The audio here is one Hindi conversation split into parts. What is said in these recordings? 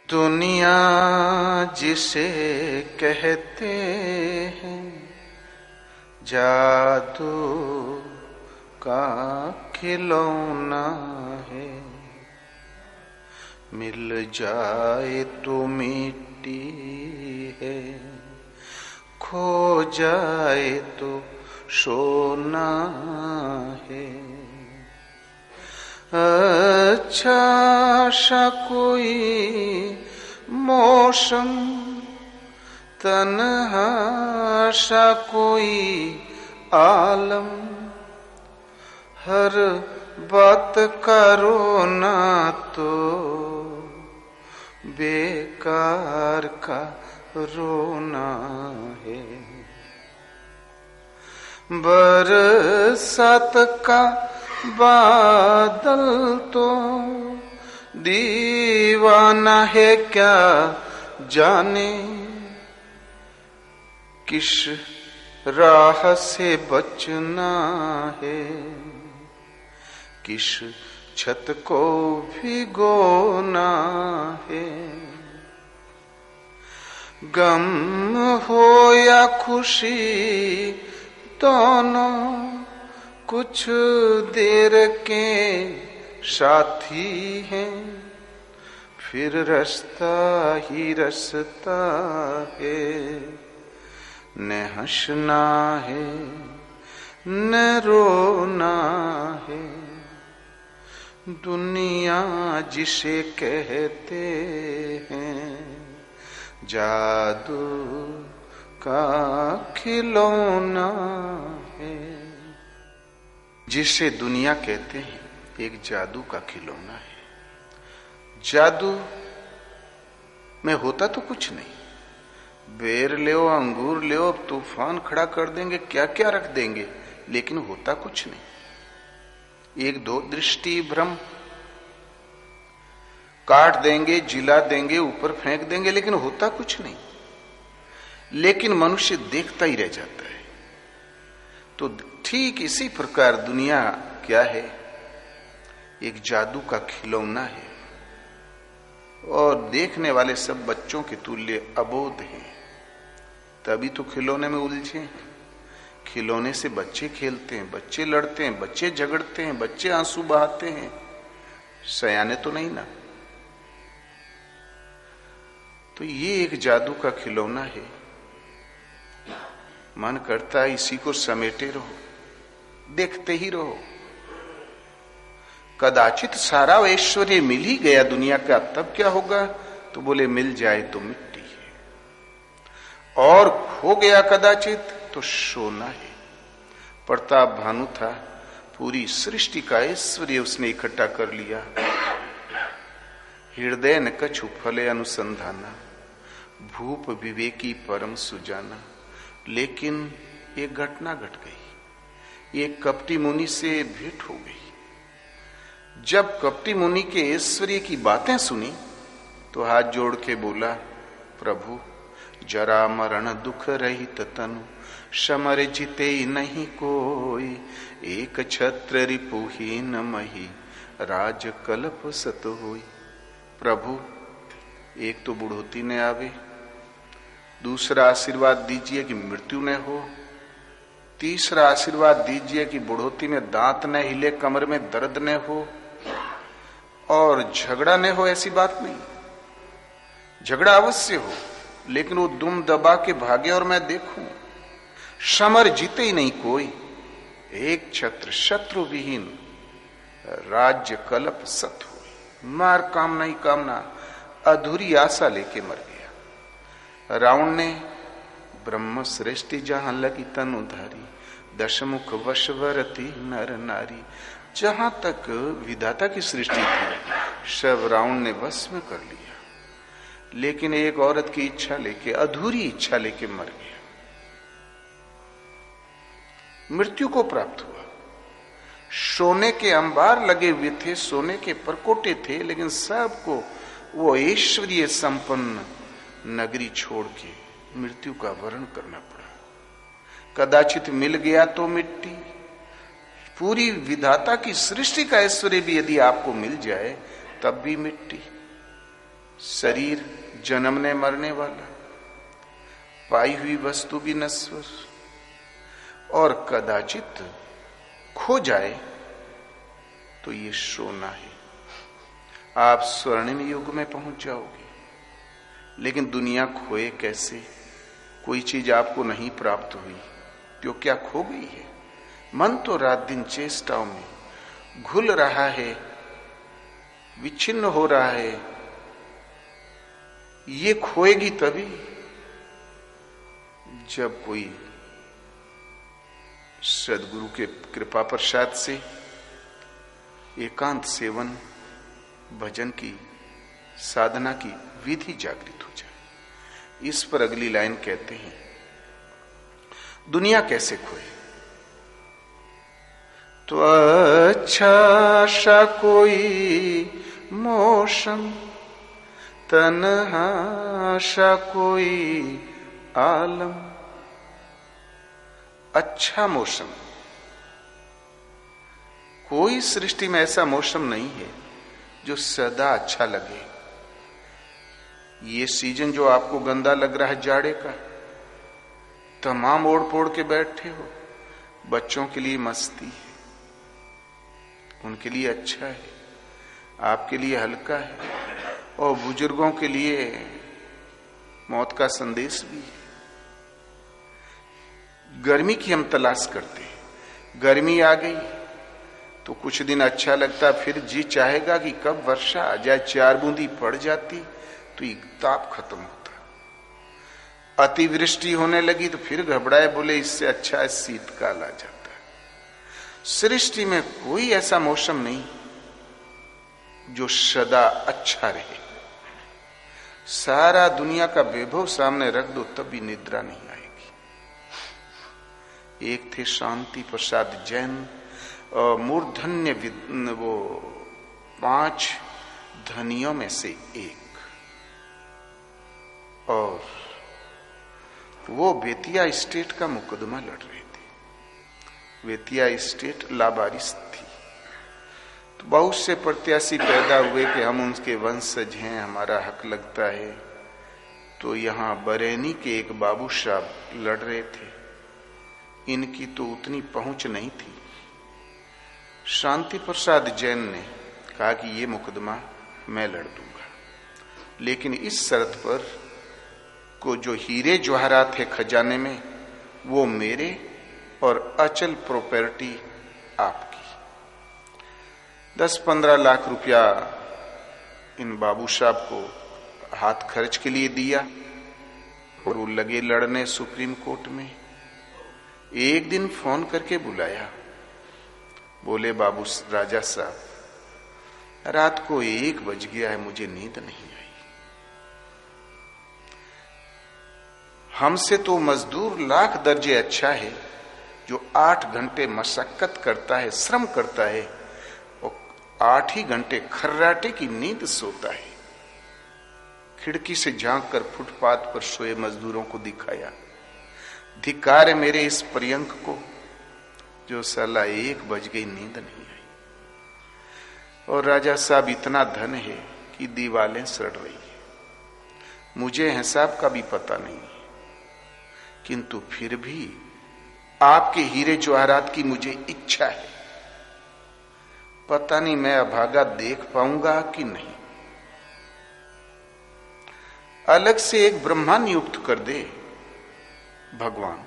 दुनिया जिसे कहते हैं जादू का खिलौना है। मिल जाए तो मिट्टी है, खो जाए तो सोना है। अच्छा सा कोई मौसम, तन्हा सा कोई आलम, हर बात का रोना तो बेकार का रोना है। बरसात का बादल तो दीवाना है, क्या जाने किस राह से बचना है, किस छत को भिगोना है। गम हो या खुशी दोनों कुछ देर के साथी हैं, फिर रास्ता ही रास्ता है। न हंसना है न रोना है, दुनिया जिसे कहते हैं जादू का खिलौना है। जिसे दुनिया कहते हैं एक जादू का खिलौना है। जादू में होता तो कुछ नहीं, बेर ले अंगूर ले तूफान खड़ा कर देंगे, क्या क्या रख देंगे, लेकिन होता कुछ नहीं। एक दो दृष्टि भ्रम काट देंगे, जिला देंगे, ऊपर फेंक देंगे, लेकिन होता कुछ नहीं। लेकिन मनुष्य देखता ही रह जाता है। तो ठीक इसी प्रकार दुनिया क्या है, एक जादू का खिलौना है, और देखने वाले सब बच्चों के तुल्य अबोध हैं। तभी तो खिलौने में उलझे हैं। खिलौने से बच्चे खेलते हैं, बच्चे लड़ते हैं, बच्चे झगड़ते हैं, बच्चे आंसू बहाते हैं, सयाने तो नहीं ना। तो ये एक जादू का खिलौना है। मन करता है इसी को समेटे रहो, देखते ही रहो। कदाचित सारा ऐश्वर्य मिल ही गया दुनिया का, तब क्या होगा? तो बोले मिल जाए तो मिट्टी है, और हो गया कदाचित तो सोना है। प्रताप भानु था, पूरी सृष्टि का ऐश्वर्य उसने इकट्ठा कर लिया। हृदय न कछु फले अनुसंधाना, भूप विवेकी परम सुजाना। लेकिन एक घटना घट गई, एक कपटी मुनि से भेंट हो गई। जब कपटी मुनि के ऐश्वर्य की बातें सुनी तो हाथ जोड़ के बोला, प्रभु जरा मरण दुख रहित तनु, समर जिते नहीं कोई, एक छत्र रिपुहीन मही, राज कल्प सत होई। प्रभु एक तो बुढ़ोती ने आवे, दूसरा आशीर्वाद दीजिए कि मृत्यु न हो, तीसरा आशीर्वाद दीजिए कि बुढ़ोती में दांत न हिले, कमर में दर्द न हो, और झगड़ा न हो। ऐसी बात नहीं, झगड़ा अवश्य हो, लेकिन वो दुम दबा के भागे और मैं देखूं। समर जीते ही नहीं कोई, एक छत्र शत्रु विहीन, राज्य कल्प सत हो। मार कामना ही कामना, अधूरी आशा लेके मर गया। रावण ने ब्रह्म श्रेष्ठी जहां लगी तनुधारी, दशमुख वशवरती नर नारी। जहां तक विधाता की सृष्टि थी सब रावण ने वश में कर लिया, लेकिन एक औरत की इच्छा लेके, अधूरी इच्छा लेके मर गया, मृत्यु को प्राप्त हुआ। सोने के अंबार लगे हुए थे, सोने के परकोटे थे, लेकिन सबको वो ऐश्वर्य संपन्न नगरी छोड़ के मृत्यु का वरण करना पड़ा। कदाचित मिल गया तो मिट्टी, पूरी विधाता की सृष्टि का ऐश्वर्य भी यदि आपको मिल जाए तब भी मिट्टी। शरीर जन्मने मरने वाला, पाई हुई वस्तु भी नश्वर, और कदाचित खो जाए तो ये सोना है। आप स्वर्णिम युग में पहुंच जाओगे, लेकिन दुनिया खोए कैसे? कोई चीज आपको नहीं प्राप्त हुई तो क्या खो गई है? मन तो रात दिन चेष्टाओं में घुल रहा है, विच्छिन्न हो रहा है। ये खोएगी तभी जब कोई सदगुरु के कृपा प्रसाद से एकांत सेवन, भजन की साधना की विधि जागृत हो जाए। इस पर अगली लाइन कहते हैं, दुनिया कैसे खोए? तो अच्छा सा कोई मौसम, तन्हा सा कोई आलम। अच्छा मौसम, कोई सृष्टि में ऐसा मौसम नहीं है जो सदा अच्छा लगे। ये सीजन जो आपको गंदा लग रहा है जाड़े का, तमाम ओढ़ पोड़ के बैठे हो, बच्चों के लिए मस्ती है, उनके लिए अच्छा है, आपके लिए हल्का है, और बुजुर्गों के लिए मौत का संदेश भी है। गर्मी की हम तलाश करते हैं, गर्मी आ गई तो कुछ दिन अच्छा लगता, फिर जी चाहेगा कि कब वर्षा आ जाए, 4 बूंदी पड़ जाती तो ये ताप खत्म होता। अतिवृष्टि होने लगी तो फिर घबराए, बोले इससे अच्छा है शीतकाल आ जाता है। सृष्टि में कोई ऐसा मौसम नहीं जो सदा अच्छा रहे। सारा दुनिया का वैभव सामने रख दो तब भी निद्रा नहीं आएगी। एक थे शांति प्रसाद जैन, मूर्धन्य वो 5 धनियों में से एक, और वो बेतिया स्टेट का मुकदमा लड़ रहे थे। बेतिया स्टेट लावारिस थी, तो बहुत से प्रत्याशी पैदा हुए कि हम उनके वंशज हैं, हमारा हक लगता है। तो यहां बरेली के एक बाबू साहब लड़ रहे थे, इनकी तो उतनी पहुंच नहीं थी। शांति प्रसाद जैन ने कहा कि ये मुकदमा मैं लड़ दूंगा, लेकिन इस शर्त पर को जो हीरे जवाहरात थे खजाने में वो मेरे और अचल प्रॉपर्टी आपकी। 10-15 लाख रुपया इन बाबू साहब को हाथ खर्च के लिए दिया और वो लगे लड़ने सुप्रीम कोर्ट में। एक दिन फोन करके बुलाया, बोले बाबू राजा साहब रात को 1 बज गया है, मुझे नींद नहीं आई। हमसे तो मजदूर लाख दर्जे अच्छा है जो 8 घंटे मशक्कत करता है, श्रम करता है, और 8 ही घंटे खर्राटे की नींद सोता है। खिड़की से झांक कर फुटपाथ पर सोए मजदूरों को दिखाया, धिक्कार है मेरे इस पर्यंक को जो साला 1 बज गई नींद नहीं आई। और राजा साहब इतना धन है कि दीवालें सड़ रही है, मुझे हिसाब का भी पता नहीं है, किंतु फिर भी आपके हीरे जवाहरात की मुझे इच्छा है। पता नहीं मैं अभागा देख पाऊंगा कि नहीं। अलग से एक ब्रह्मा नियुक्त कर दे भगवान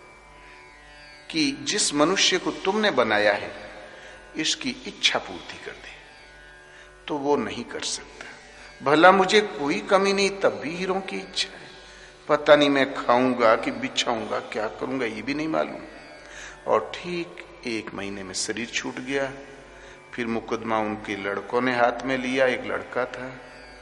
कि जिस मनुष्य को तुमने बनाया है इसकी इच्छा पूर्ति कर दे, तो वो नहीं कर सकता। भला मुझे कोई कमी नहीं, तब भी हीरों की इच्छा है। पता नहीं मैं खाऊंगा कि बिछाऊंगा, क्या करूंगा ये भी नहीं मालूम। और ठीक 1 महीने में शरीर छूट गया। फिर मुकदमा उनके लड़कों ने हाथ में लिया, एक लड़का था,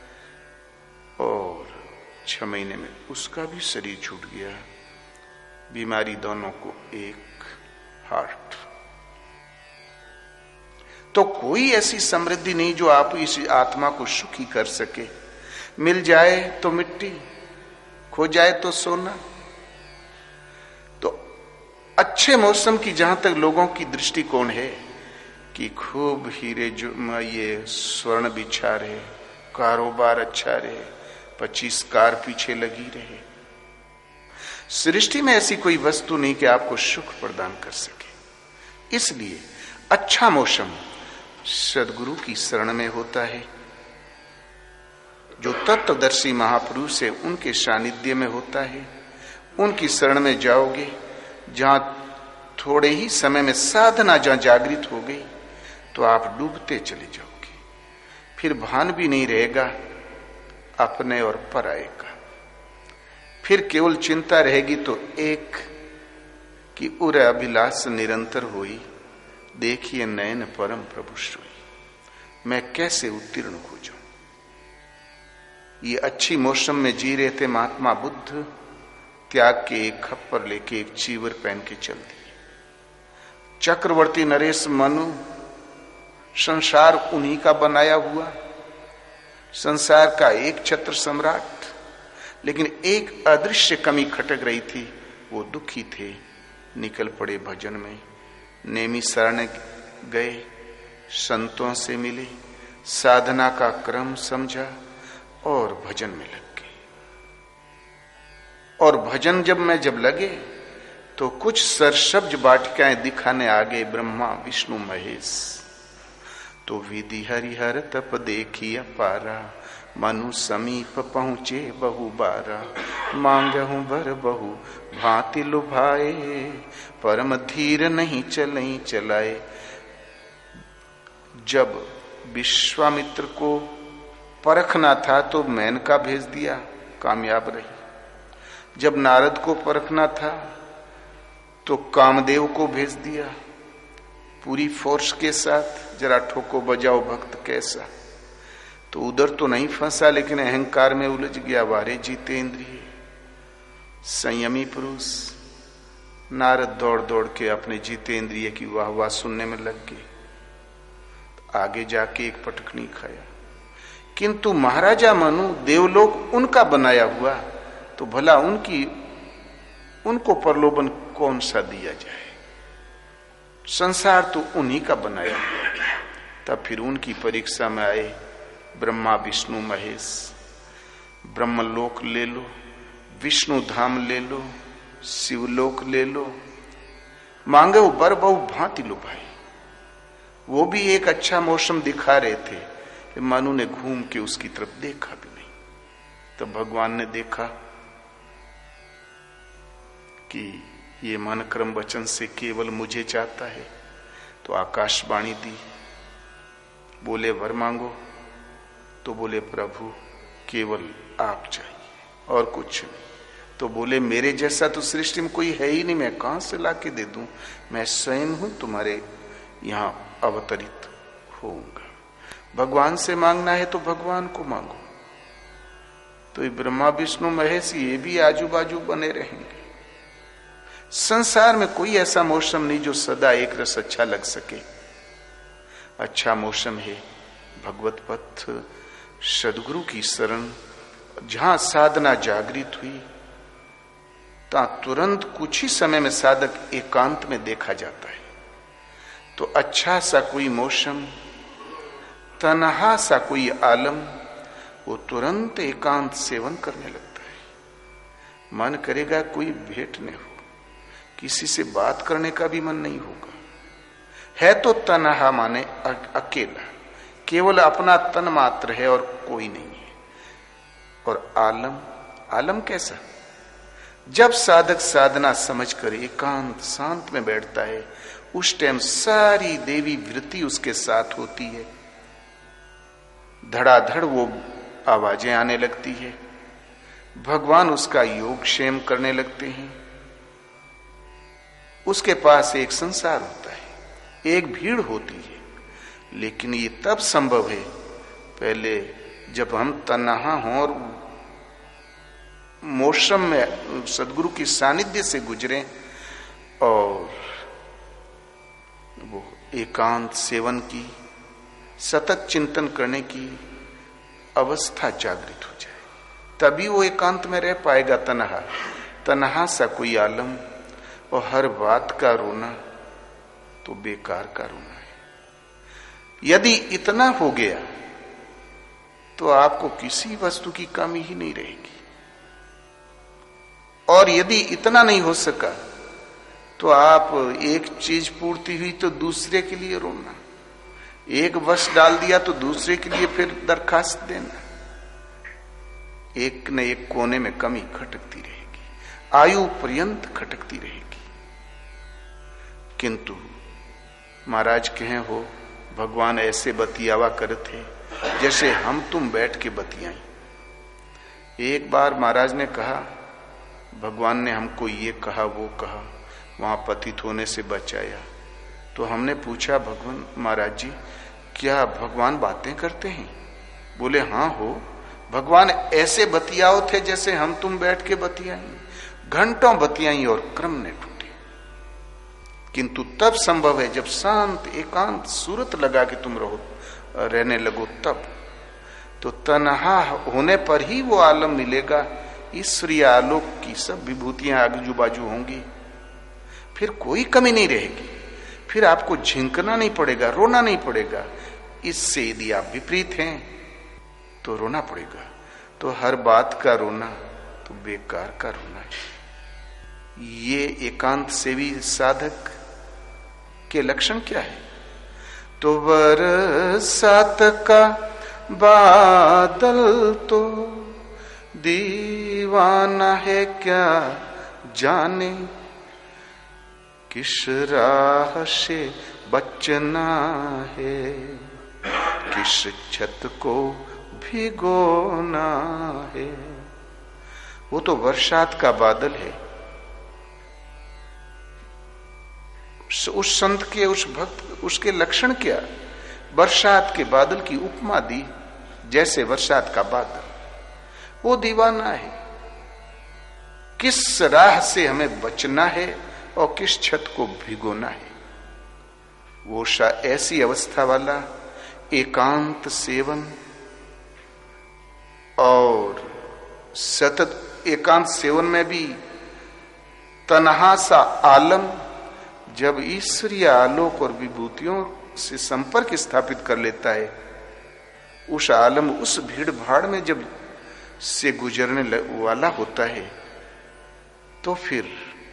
और 6 महीने में उसका भी शरीर छूट गया। बीमारी दोनों को एक, हार्ट। तो कोई ऐसी समृद्धि नहीं जो आप इस आत्मा को सुखी कर सके। मिल जाए तो मिट्टी, खो जाए तो सोना। तो अच्छे मौसम की जहां तक लोगों की दृष्टिकोण है कि खूब हीरे जो ये स्वर्ण बिछा रहे, कारोबार अच्छा रहे, 25 कार पीछे लगी रहे। सृष्टि में ऐसी कोई वस्तु नहीं कि आपको सुख प्रदान कर सके। इसलिए अच्छा मौसम सदगुरु की शरण में होता है। जो तत्वदर्शी महापुरुष है उनके सानिध्य में होता है। उनकी शरण में जाओगे, जहां थोड़े ही समय में साधना जहां जागृत हो गई तो आप डूबते चले जाओगे। फिर भान भी नहीं रहेगा अपने और पराये का। फिर केवल चिंता रहेगी तो एक कि उर अभिलाष निरंतर होई, देखिए नयन परम प्रभु सोई। मैं कैसे उत्तीर्ण हो जाऊं। ये अच्छी मौसम में जी रहे थे महात्मा बुद्ध। त्याग के एक खप्पर लेके एक चीवर पहन के चल दिए। चक्रवर्ती नरेश मनु, संसार उन्हीं का बनाया हुआ, संसार का एक छत्र सम्राट। लेकिन एक अदृश्य कमी खटक रही थी। वो दुखी थे, निकल पड़े भजन में। नेमी शरण गए, संतों से मिले, साधना का क्रम समझा और भजन में लग गए। और भजन जब लगे तो कुछ सरसब्ज वाटिकाएं दिखाने आ गए ब्रह्मा विष्णु महेश। तो विधि हरिहर तप देखिया पारा, मनु समीप पहुंचे बहु बारा। मांगहु वर बहु भांति लुभाए, परम धीर नहीं चलई चलाए। जब विश्वामित्र को परखना था तो मेनका भेज दिया, कामयाब रही। जब नारद को परखना था तो कामदेव को भेज दिया पूरी फोर्स के साथ। जरा ठोको बजाओ भक्त कैसा। तो उधर तो नहीं फंसा, लेकिन अहंकार में उलझ गया। वारे जितेंद्रिय संयमी पुरुष। नारद दौड़ दौड़ के अपने जितेंद्रिय की वाह वाह सुनने में लग गए। आगे जाके एक पटकनी खाया। किंतु महाराजा मनु, देवलोक उनका बनाया हुआ, तो भला उनको प्रलोभन कौन सा दिया जाए। संसार तो उन्हीं का बनाया हुआ। तब फिर उनकी परीक्षा में आए ब्रह्मा विष्णु महेश। ब्रह्मलोक ले लो, विष्णु धाम ले लो, शिवलोक ले लो। मांगे वो बर बहु भांति लो भाई। वो भी एक अच्छा मौसम दिखा रहे थे, मनु ने घूम के उसकी तरफ देखा भी नहीं। तब भगवान ने देखा कि ये मन क्रम वचन से केवल मुझे चाहता है, तो आकाशवाणी दी। बोले वर मांगो, तो बोले प्रभु केवल आप चाहिए और कुछ नहीं। तो बोले मेरे जैसा तो सृष्टि में कोई है ही नहीं, मैं कहां से लाके दे दूं। मैं स्वयं हूं तुम्हारे यहां अवतरित होऊंगा। भगवान से मांगना है तो भगवान को मांगो। तो ये ब्रह्मा विष्णु महेश ये भी आजू बाजू बने रहेंगे। संसार में कोई ऐसा मौसम नहीं जो सदा एक रस अच्छा लग सके। अच्छा मौसम है भगवत पथ, सदगुरु की शरण। जहां साधना जागृत हुई ता तुरंत कुछ ही समय में साधक एकांत में देखा जाता है। तो अच्छा सा कोई मौसम, तन्हा सा कोई आलम, वो तुरंत एकांत सेवन करने लगता है। मन करेगा कोई भेंट न हो, किसी से बात करने का भी मन नहीं होगा। है तो तन्हा माने अकेला, केवल अपना तन मात्र है और कोई नहीं है। और आलम कैसा? जब साधक साधना समझकर एकांत शांत में बैठता है, उस टाइम सारी देवी वृत्ति उसके साथ होती है। धड़ाधड़ वो आवाजें आने लगती है, भगवान उसका योगक्षेम करने लगते हैं। उसके पास एक संसार होता है, एक भीड़ होती है। लेकिन ये तब संभव है पहले जब हम तन्हा हों और मौसम में सदगुरु की सानिध्य से गुजरें और वो एकांत सेवन की, सतत चिंतन करने की अवस्था जागृत हो जाए, तभी वो एकांत में रह पाएगा। तन्हा सा कोई आलम और हर बात का रोना तो बेकार का रोना है। यदि इतना हो गया तो आपको किसी वस्तु की कमी ही नहीं रहेगी। और यदि इतना नहीं हो सका तो आप एक चीज पूर्ति हुई तो दूसरे के लिए रोना, एक वश डाल दिया तो दूसरे के लिए फिर दरखास्त देना। एक न एक कोने में कमी खटकती रहेगी, आयु पर्यंत खटकती रहेगी। किंतु महाराज कहे हो भगवान ऐसे बतियावा करते जैसे हम तुम बैठ के बतियाई। एक बार महाराज ने कहा, भगवान ने हमको ये कहा वो कहा, वहां पतित होने से बचाया। तो हमने पूछा, भगवान महाराज जी क्या भगवान बातें करते हैं? बोले हाँ हो, भगवान ऐसे बतियाओ थे जैसे हम तुम बैठ के बतियाई। घंटों बतियाई और क्रम ने टूटे। किंतु तब संभव है जब शांत एकांत सूरत लगा के तुम रहने लगो तब। तो तन्हा होने पर ही वो आलम मिलेगा, ईश्वरीय आलोक की सब विभूतियां आजू बाजू होंगी, फिर कोई कमी नहीं रहेगी, फिर आपको झिंकना नहीं पड़ेगा, रोना नहीं पड़ेगा। इससे यदि आप विपरीत हैं तो रोना पड़ेगा। तो हर बात का रोना तो बेकार का रोना है। ये एकांत सेवी साधक के लक्षण क्या है? तो बरसात का बादल तो दीवाना है क्या जाने, किस राह से बचना है, किस छत को भिगोना है। वो तो बरसात का बादल है। उस संत के, उस भक्त, उसके लक्षण क्या? बरसात के बादल की उपमा दी, जैसे बरसात का बादल वो दीवाना है। किस राह से हमें बचना है और किस छत को भिगोना है। वो ऐसी अवस्था वाला एकांत सेवन और सतत एकांत सेवन में भी तन्हा सा आलम जब ईश्वरीय आलोक और विभूतियों से संपर्क स्थापित कर लेता है, उस आलम उस भीड़ भाड़ में जब से गुजरने वाला होता है, तो फिर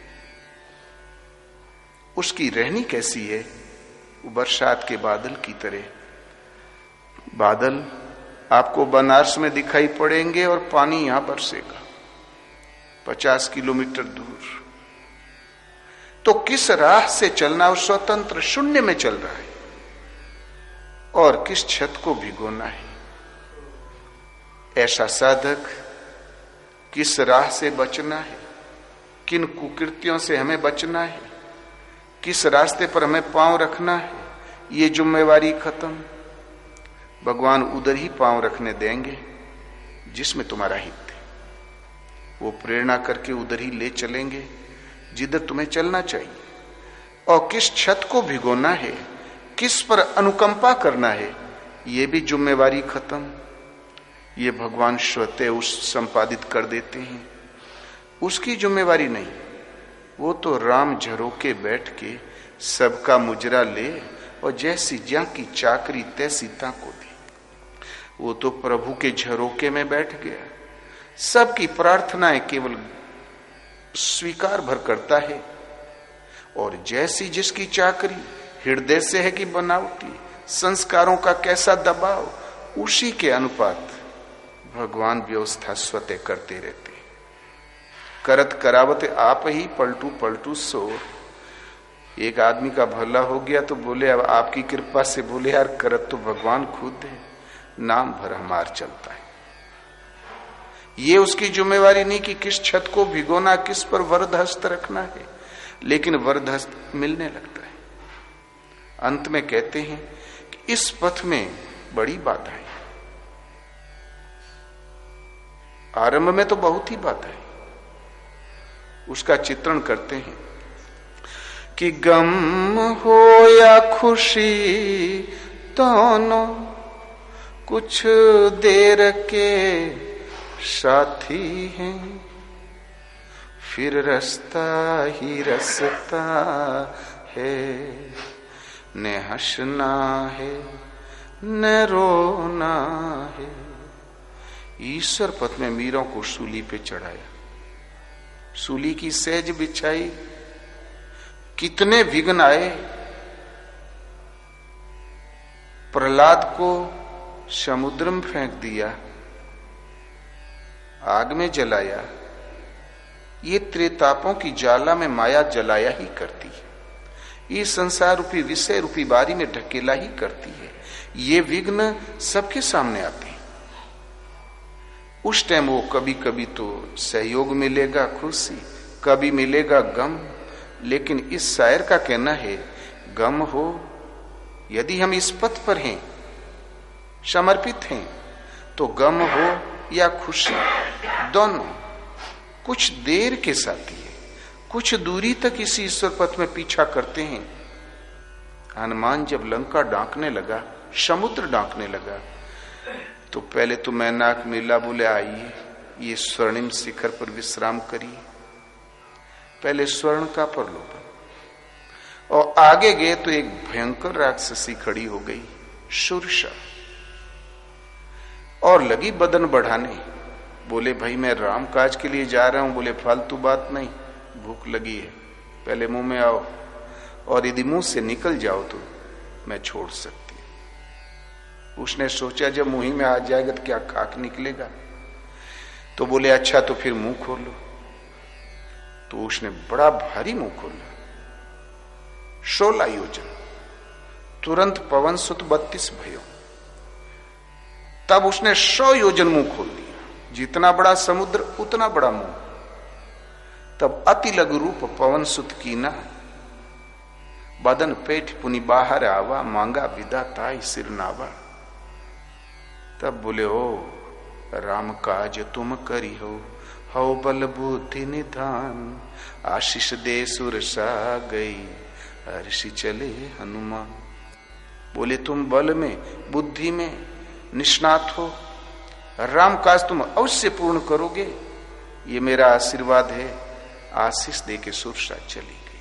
उसकी रहनी कैसी है? बरसात के बादल की तरह। बादल आपको बनारस में दिखाई पड़ेंगे और पानी यहां बरसेगा 50 किलोमीटर दूर। तो किस राह से चलना? और स्वतंत्र शून्य में चल रहा है। और किस छत को भिगोना है? ऐसा साधक किस राह से बचना है, किन कुकृतियों से हमें बचना है, किस रास्ते पर हमें पांव रखना है, ये जिम्मेवारी खत्म। भगवान उधर ही पांव रखने देंगे जिसमें तुम्हारा हित है। वो प्रेरणा करके उधर ही ले चलेंगे जिधर तुम्हें चलना चाहिए। और किस छत को भिगोना है, किस पर अनुकंपा करना है, ये भी जिम्मेवारी खत्म। ये भगवान स्वतः उस संपादित कर देते हैं, उसकी जिम्मेवारी नहीं। वो तो राम झरोके बैठ के सबका मुजरा ले और जैसी ज्यां की चाकरी तैसी ता को दे। वो तो प्रभु के झरोके में बैठ गया, सबकी प्रार्थनाएं केवल स्वीकार भर करता है। और जैसी जिसकी चाकरी हृदय से है कि बनावटी, संस्कारों का कैसा दबाव, उसी के अनुपात भगवान व्यवस्था स्वतः करते रहते। करत करावत आप ही पलटू पलटू सोर। एक आदमी का भला हो गया तो बोले अब आपकी कृपा से, बोले यार करत तो भगवान खुद है, नाम भर हमार चलता है। ये उसकी जिम्मेवारी नहीं कि किस छत को भिगोना, किस पर वरद हस्त रखना है, लेकिन वरद हस्त मिलने लगता है। अंत में कहते हैं कि इस पथ में बड़ी बाधाएं, आरंभ में तो बहुत ही बाधाएं। उसका चित्रण करते हैं कि गम हो या खुशी दोनों कुछ देर के साथी हैं, फिर रास्ता ही रास्ता है, न हंसना है न रोना है। ईश्वर पथ में मीरों को सूली पे चढ़ाया, सूली की सहज बिछाई, कितने विघ्न आए। प्रहलाद को समुद्र में फेंक दिया, आग में जलाया। ये त्रेतापों की ज्वाला में माया जलाया ही करती है, ये संसार रूपी विषय रूपी बारी में ढकेला ही करती है। ये विघ्न सबके सामने आते हैं। उस टाइम वो कभी कभी तो सहयोग मिलेगा, खुशी, कभी मिलेगा गम। लेकिन इस शायर का कहना है, गम हो यदि हम इस पथ पर हैं, समर्पित हैं, तो गम हो या खुशी, दोनों कुछ देर के साथी है। कुछ दूरी तक इसी ईश्वर पथ में पीछा करते हैं। हनुमान जब लंका डांकने लगा, समुद्र डांकने लगा, तो पहले तो मैनाक मिला, बोले आइए ये स्वर्णिम शिखर पर विश्राम करिए। पहले स्वर्ण का प्रलोभन, और आगे गए तो एक भयंकर राक्षसी खड़ी हो गई, सुरसा, और लगी बदन बढ़ाने। बोले भाई मैं राम काज के लिए जा रहा हूं। बोले फालतू बात नहीं, भूख लगी है, पहले मुंह में आओ, और यदि मुंह से निकल जाओ तो मैं छोड़ सकती। उसने सोचा जब मुंह में आ जाएगा तो क्या खाक निकलेगा। तो बोले अच्छा तो फिर मुंह खोलो। तो उसने बड़ा भारी मुंह खोला, 16 योजन। तुरंत पवन सुत 32 भयो। तब उसने 100 योजन मुंह खोल दिया। जितना बड़ा समुद्र उतना बड़ा मुंह। तब अति लघु रूप पवन सुत कीना, बदन पेट पुनि बाहर आवा, मांगा विदा ताई सिर नावा। तब बोले ओ राम काज तुम करी हो बल बुद्धि निधान, आशीष दे सुरसा गई, हर्षि चले हनुमान। बोले तुम बल में बुद्धि में निष्णात हो, राम काज तुम अवश्य पूर्ण करोगे, ये मेरा आशीर्वाद है। आशीष दे के सुरसा चली गई।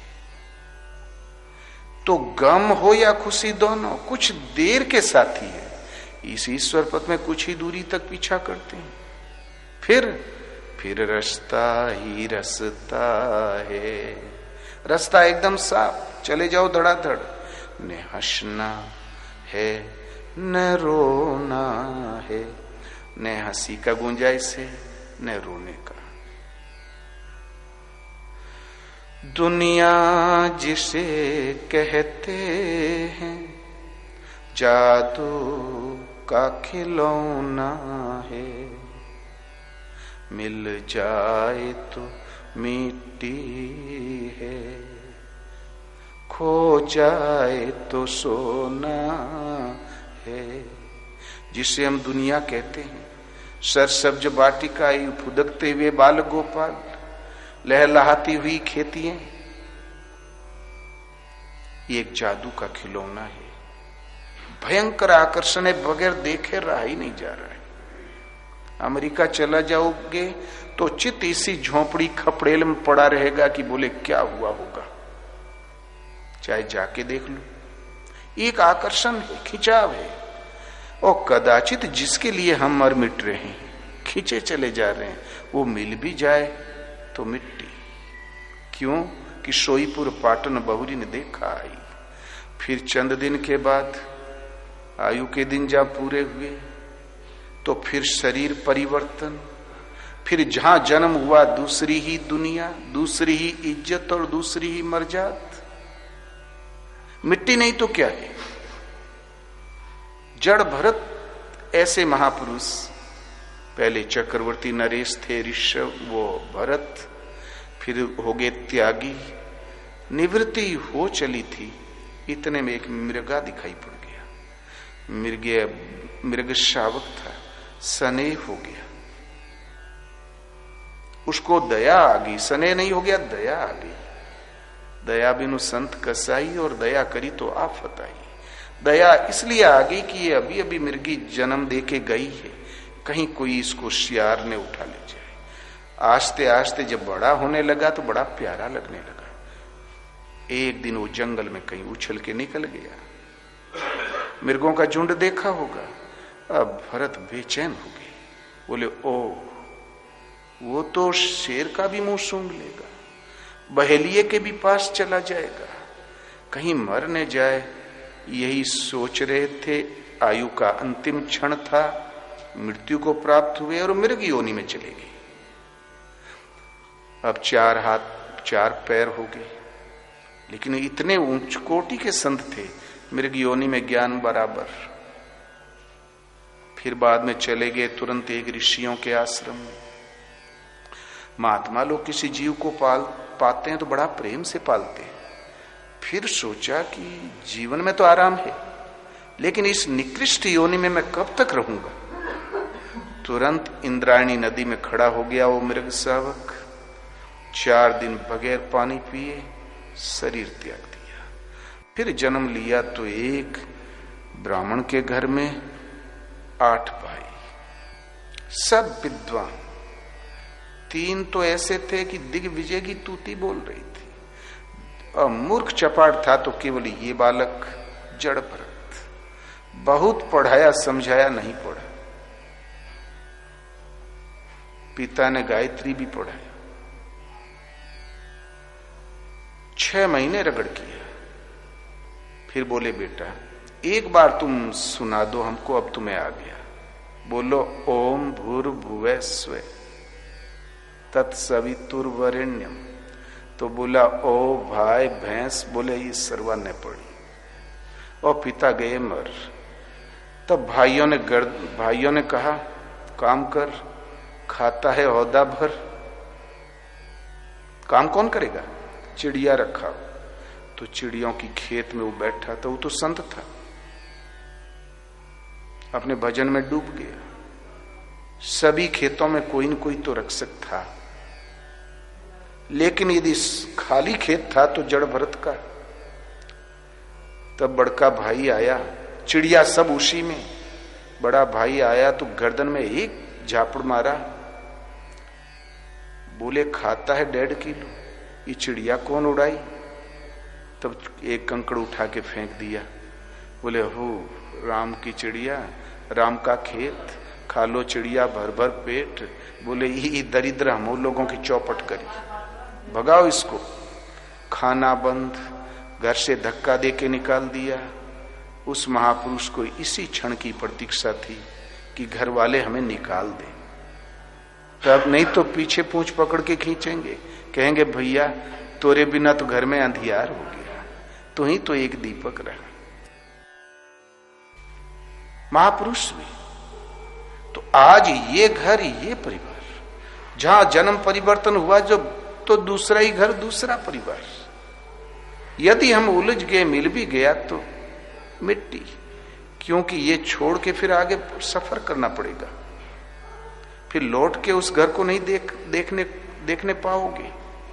तो गम हो या खुशी, दोनों कुछ देर के साथी है। इस ईश्वर पथ में कुछ ही दूरी तक पीछा करते हैं, फिर रास्ता ही रास्ता है। रास्ता एकदम साफ, चले जाओ धड़ाधड़। न हंसना है न रोना है, न हंसी का गुंजाइश है न रोने का। दुनिया जिसे कहते हैं जादू का खिलौना है, मिल जाए तो मिट्टी है, खो जाए तो सोना है। जिसे हम दुनिया कहते हैं, सरसब्ज वाटिका, फुदकते हुए बाल गोपाल, लहलहाती हुई खेतियां, ये एक जादू का खिलौना है। भयंकर आकर्षण है, बगैर देखे रहा ही नहीं जा रहा है। अमेरिका चला जाओगे तो चित इसी झोपड़ी खपड़ेल में पड़ा रहेगा कि बोले क्या हुआ होगा। चाहे जाके देख लो, एक आकर्षण है, खिंचाव है। और कदाचित जिसके लिए हम मर मिट रहे हैं, खींचे चले जा रहे हैं, वो मिल भी जाए तो मिट्टी। क्यों कि सोईपुर पाटन बहुरी ने देखा आई। फिर चंद दिन के बाद आयु के दिन जब पूरे हुए तो फिर शरीर परिवर्तन, फिर जहां जन्म हुआ दूसरी ही दुनिया, दूसरी ही इज्जत और दूसरी ही मर्जात। मिट्टी नहीं तो क्या है। जड़ भरत ऐसे महापुरुष, पहले चक्रवर्ती नरेश थे, ऋषभ वो भरत, फिर हो गए त्यागी, निवृत्ति हो चली थी। इतने में एक मृगा दिखाई पड़ गया। मृग शावक था, स्नेह हो गया, उसको दया आ गई। स्नेह नहीं हो गया, दया आ गई। दया बिनु संत कसाई, और दया करी तो आफत आई। दया इसलिए आ गई कि ये अभी अभी मृगी जन्म दे के गई है, कहीं कोई इसको शियार ने उठा ले जाए। आस्ते आस्ते जब बड़ा होने लगा तो बड़ा प्यारा लगने लगा। एक दिन वो जंगल में कहीं उछल के निकल गया। मृगों का झुंड देखा होगा। अब भरत बेचैन हो गए, बोले ओ, वो तो शेर का भी मुंह सूंघ लेगा, बहेलिए के भी पास चला जाएगा, कहीं मर न जाए, यही सोच रहे थे। आयु का अंतिम क्षण था, मृत्यु को प्राप्त हुए और मृग योनि में चले गए। अब 4 हाथ 4 पैर हो गए, लेकिन इतने उच्च कोटि के संत थे, मृग योनि में ज्ञान बराबर। फिर बाद में चले गए तुरंत एक ऋषियों के आश्रम में। महात्मा लोग किसी जीव को पाते हैं तो बड़ा प्रेम से पालते हैं। फिर सोचा कि जीवन में तो आराम है, लेकिन इस निकृष्ट योनि में मैं कब तक रहूंगा। तुरंत इंद्रायणी नदी में खड़ा हो गया वो मृग शावक। 4 दिन बगैर पानी पिए शरीर त्याग दिया। फिर जन्म लिया तो एक ब्राह्मण के घर में 8 भाई, सब विद्वान। 3 तो ऐसे थे कि दिग्विजय की तूती बोल रही थी, और मूर्ख चपाट था तो केवल ये बालक जड़ भरत। बहुत पढ़ाया समझाया नहीं पढ़ा। पिता ने गायत्री भी पढ़ाया, 6 महीने रगड़ किया। फिर बोले बेटा एक बार तुम सुना दो हमको, अब तुम्हें आ गया। बोलो ओम भूर्भुवः स्वः तत्सवितुर्वरेण्यम। तो बोला ओ भाई भैंस, बोले ये सर्वा ने पढ़ी, और पिता गए मर। तब भाइयों ने कहा काम कर, खाता है औदा भर, काम कौन करेगा, चिड़िया रखा। तो चिड़ियों की खेत में वो बैठा था, वो तो संत था, अपने भजन में डूब गया। सभी खेतों में कोई न कोई तो रक्षक था, लेकिन यदि खाली खेत था तो जड़ भरत का। तब बड़का भाई आया, चिड़िया सब उसी में। बड़ा भाई आया तो गर्दन में एक झापड़ मारा, बोले खाता है 1.5 किलो, ये चिड़िया कौन उड़ाई। तब एक कंकड़ उठा के फेंक दिया। बोले हो राम की चिड़िया, राम का खेत, खा लो चिड़िया भर भर पेट। बोले ये दरिद्र हम लोगों की चौपट करी, भगाओ इसको। खाना बंद, घर से धक्का दे के निकाल दिया। उस महापुरुष को इसी क्षण की प्रतीक्षा थी कि घर वाले हमें निकाल दे, तब नहीं तो पीछे पूंछ पकड़ के खींचेंगे, कहेंगे भैया तोरे बिना तो घर में अंधियार हो गया, तू ही तो एक दीपक रहा। महापुरुष भी तो आज ये घर, ये परिवार, जहां जन्म परिवर्तन हुआ जो, तो दूसरा ही घर, दूसरा परिवार। यदि हम उलझ गए, मिल भी गया तो मिट्टी, क्योंकि ये छोड़ के फिर आगे सफर करना पड़ेगा। फिर लौट के उस घर को नहीं देखने पाओगे।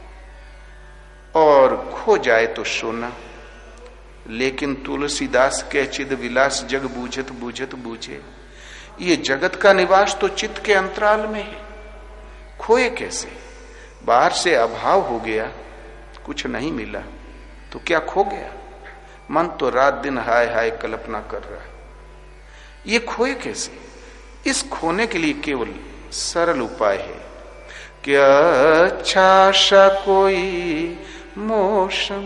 और खो जाए तो सोना, लेकिन तुलसीदास के चिद विलास जग बूझत बूझत बूझे। ये जगत का निवास तो चित्त के अंतराल में है, खोए कैसे। बाहर से अभाव हो गया, कुछ नहीं मिला तो क्या खो गया। मन तो रात दिन हाय हाय कल्पना कर रहा है, ये खोए कैसे। इस खोने के लिए केवल सरल उपाय है कि अच्छा कोई मोशम,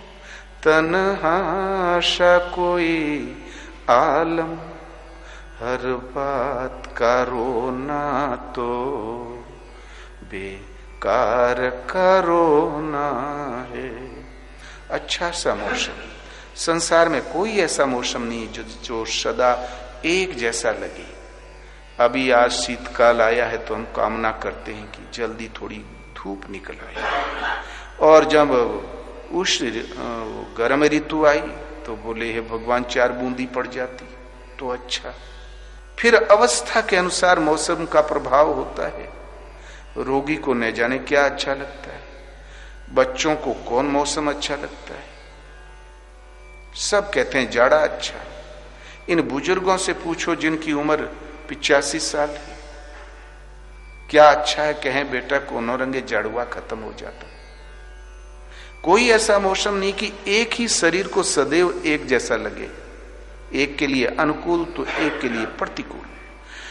तन्हाशा कोई आलम, हर बात का रोना तो बेकार का रोना है। अच्छा सा मौसम, संसार में कोई ऐसा मौसम नहीं जो सदा एक जैसा लगे। अभी आज शीतकाल आया है तो हम कामना करते हैं कि जल्दी थोड़ी धूप निकल आए, और जब उष्ण गर्म ऋतु आई तो बोले हे भगवान 4 बूंदी पड़ जाती तो अच्छा। फिर अवस्था के अनुसार मौसम का प्रभाव होता है। रोगी को न जाने क्या अच्छा लगता है, बच्चों को कौन मौसम अच्छा लगता है। सब कहते हैं जाड़ा अच्छा। इन बुजुर्गों से पूछो जिनकी उम्र 85 साल है, क्या अच्छा है, कहें बेटा कोनो रंगे जाड़ुआ खत्म हो जाता। कोई ऐसा मौसम नहीं कि एक ही शरीर को सदैव एक जैसा लगे, एक के लिए अनुकूल तो एक के लिए प्रतिकूल।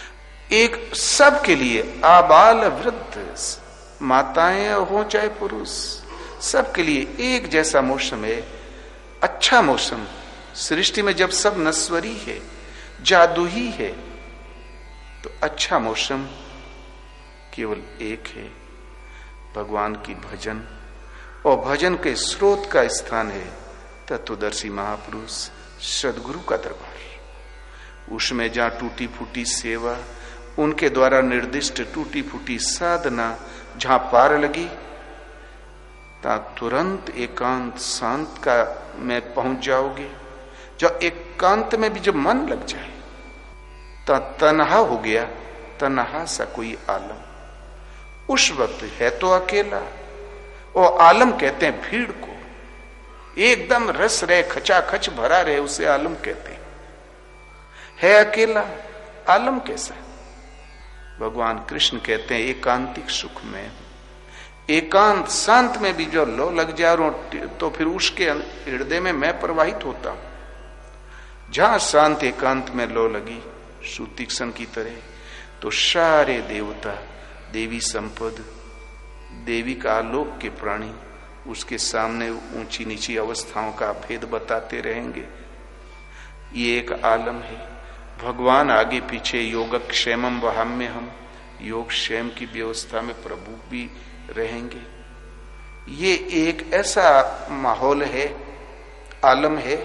एक सबके लिए, आबाल वृद्ध, माताएं हो चाहे पुरुष, सबके लिए एक जैसा मौसम है, अच्छा मौसम। सृष्टि में जब सब नश्वरी है, जादू ही है, तो अच्छा मौसम केवल एक है, भगवान की भजन। और भजन के स्रोत का स्थान है तत्वदर्शी महापुरुष सदगुरु का दरबार। उसमें जहां टूटी फूटी सेवा, उनके द्वारा निर्दिष्ट टूटी फूटी साधना जहां पार लगी, ता तुरंत एकांत शांत का में पहुंच जाओगे। जब एकांत में भी जब मन लग जाए, ता तन्हा हो गया, तन्हा सा कोई आलम। उस वक्त है तो अकेला, और आलम कहते हैं भीड़ को, एकदम रस रहे, खचाखच भरा रहे, उसे आलम कहते हैं। है अकेला, आलम कैसा? भगवान कृष्ण कहते हैं एकांतिक सुख में, एकांत शांत में भी जो लो लग जाए तो फिर उसके हृदय में मैं प्रवाहित होता हूं। जहां शांत एकांत में लो लगी सुतीक्ष्ण की तरह, तो सारे देवता, देवी संपद, देवी का आलोक के प्राणी उसके सामने ऊंची नीची अवस्थाओं का भेद बताते रहेंगे। ये एक आलम है। भगवान आगे पीछे योगक्षेमम वहाम्य, हम योग क्षेम की व्यवस्था में प्रभु भी रहेंगे। ये एक ऐसा माहौल है, आलम है,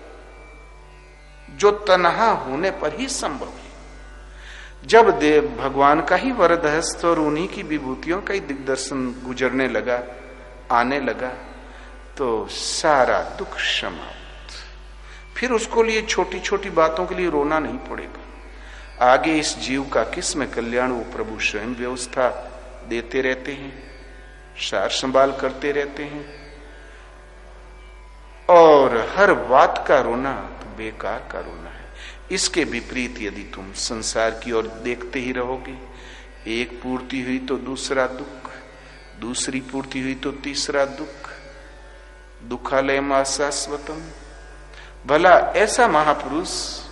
जो तन्हा होने पर ही संभव है। जब देव भगवान का ही वरद हस्त और उन्हीं की विभूतियों का ही दिग्दर्शन गुजरने लगा, आने लगा, तो सारा दुख समाप्त। फिर उसको लिए छोटी छोटी बातों के लिए रोना नहीं पड़ेगा। आगे इस जीव का किस में कल्याण, वो प्रभु स्वयं व्यवस्था देते रहते हैं, सार संभाल करते रहते हैं। और हर बात का रोना तो बेकार का रोना है। इसके विपरीत यदि तुम संसार की ओर देखते ही रहोगे, एक पूर्ति हुई तो दूसरा दुख, दूसरी पूर्ति हुई तो तीसरा दुख, दुखालयम अशाश्वतम। भला ऐसा महापुरुष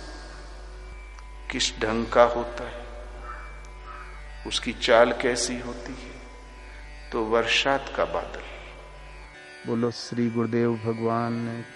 किस ढंग का होता है, उसकी चाल कैसी होती है? तो वर्षात का बादल। बोलो श्री गुरुदेव भगवान।